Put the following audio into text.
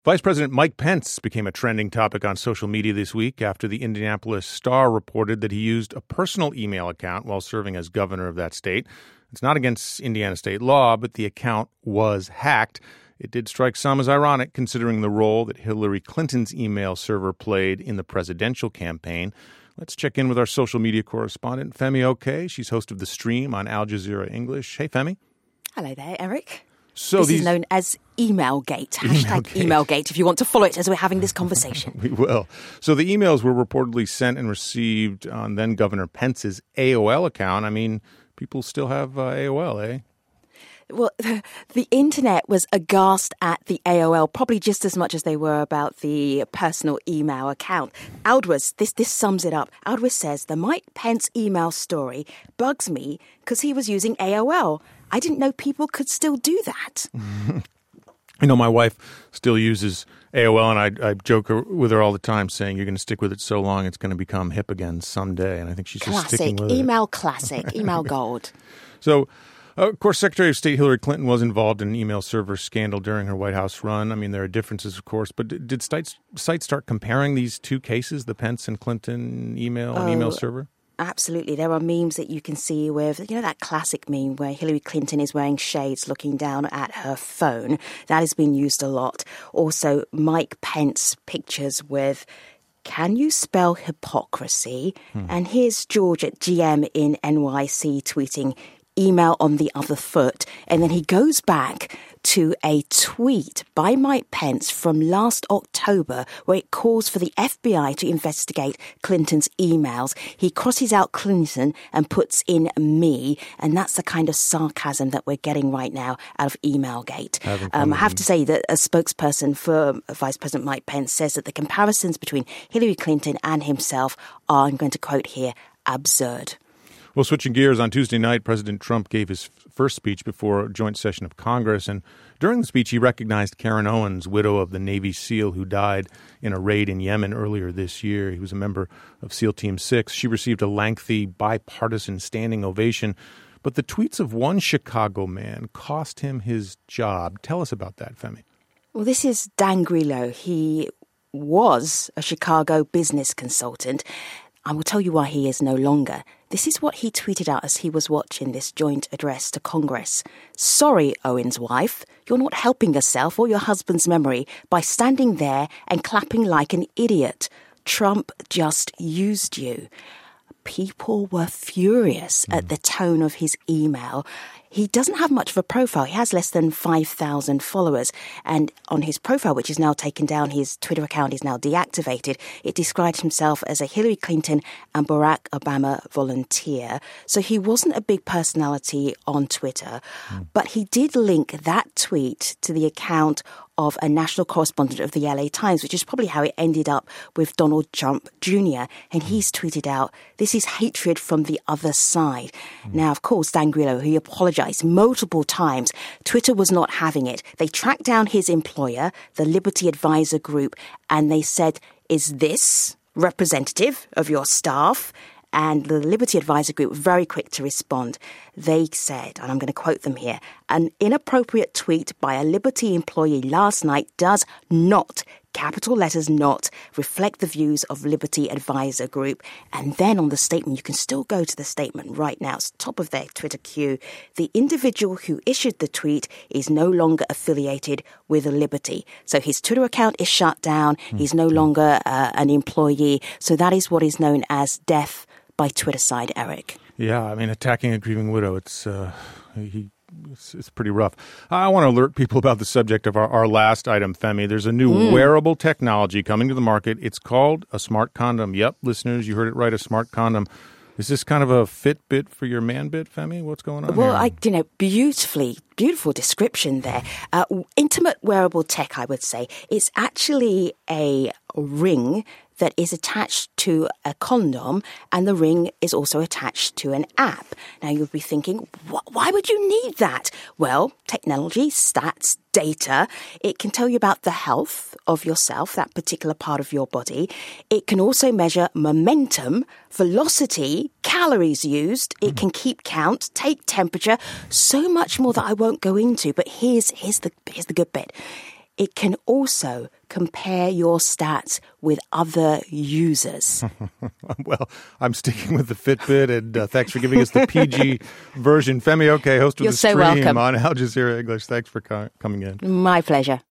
Vice President Mike Pence became a trending topic on social media this week after the Indianapolis Star reported that he used a personal email account while serving as governor of that state. It's not against Indiana state law, but the account was hacked. It did strike some as ironic, considering the role that Hillary Clinton's email server played in the presidential campaign. Let's check in with our social media correspondent, Femi Oke. She's host of The Stream on Al Jazeera English. Hey, Femi. Hello there, Eric. So this is known as Emailgate. Hashtag Emailgate if you want to follow it as we're having this conversation. We will. So the emails were reportedly sent and received on then Governor Pence's AOL account. I mean, people still have AOL, eh? Well, the internet was aghast at the AOL, probably just as much as they were about the personal email account. Aldous, this sums it up. Aldous says, the Mike Pence email story bugs me because he was using AOL. I didn't know people could still do that. You know, my wife still uses AOL, and I joke with her all the time saying, you're going to stick with it so long, it's going to become hip again someday. And I think she's just sticking with email classic, email gold. So, of course, Secretary of State Hillary Clinton was involved in an email server scandal during her White House run. I mean, there are differences, of course, but did sites start comparing these two cases, the Pence and Clinton email and email server? Absolutely. There are memes that you can see with, that classic meme where Hillary Clinton is wearing shades looking down at her phone. That has been used a lot. Also, Mike Pence pictures with, can you spell hypocrisy? And here's George at GM in NYC tweeting, email on the other foot. And then he goes back to a tweet by Mike Pence from last October where it calls for the FBI to investigate Clinton's emails. He crosses out Clinton and puts in me, and that's the kind of sarcasm that we're getting right now out of Emailgate. I have to say that a spokesperson for Vice President Mike Pence says that the comparisons between Hillary Clinton and himself are, I'm going to quote here, absurd. Well, switching gears, on Tuesday night, President Trump gave his first speech before a joint session of Congress. And during the speech, he recognized Karen Owens, widow of the Navy SEAL who died in a raid in Yemen earlier this year. He was a member of SEAL Team 6. She received a lengthy bipartisan standing ovation. But the tweets of one Chicago man cost him his job. Tell us about that, Femi. Well, this is Dan Grillo. He was a Chicago business consultant. I will tell you why he is no longer. This is what he tweeted out as he was watching this joint address to Congress. Sorry, Owens' wife, you're not helping yourself or your husband's memory by standing there and clapping like an idiot. Trump just used you. People were furious at the tone of his email. He doesn't have much of a profile. He has less than 5,000 followers. And on his profile, which is now taken down, his Twitter account is now deactivated, it describes himself as a Hillary Clinton and Barack Obama volunteer. So he wasn't a big personality on Twitter, but he did link that tweet to the account of a national correspondent of the LA Times, which is probably how it ended up with Donald Trump Jr. And he's tweeted out, this is hatred from the other side. Now, of course, Dan Grillo, who apologized multiple times, Twitter was not having it. They tracked down his employer, the Liberty Advisor Group, and they said, is this representative of your staff? And the Liberty Advisor Group were very quick to respond. They said, and I'm going to quote them here, an inappropriate tweet by a Liberty employee last night does not, capital letters not, reflect the views of Liberty Advisor Group. And then on the statement, you can still go to the statement right now. It's top of their Twitter queue. The individual who issued the tweet is no longer affiliated with Liberty. So his Twitter account is shut down. He's no longer an employee. So that is what is known as death by Twitter side, Eric. Yeah, I mean, attacking a grieving widow, it's pretty rough. I want to alert people about the subject of our last item, Femi. There's a new wearable technology coming to the market. It's called a smart condom. Yep, listeners, you heard it right, a smart condom. Is this kind of a Fitbit for your man bit, Femi? What's going on here? Beautiful description there. Intimate wearable tech, I would say. It's actually a ring that is attached to a condom, and the ring is also attached to an app. Now, you'll be thinking, why would you need that? Well, technology, stats, data, it can tell you about the health of yourself, that particular part of your body. It can also measure momentum, velocity, calories used. It can keep count, take temperature, so much more that I won't go into. But here's the good bit. it can also compare your stats with other users. Well, I'm sticking with the Fitbit, and thanks for giving us the PG version. Femi Oke, host of You're The so Stream welcome. on Al Jazeera English. Thanks for coming in. My pleasure.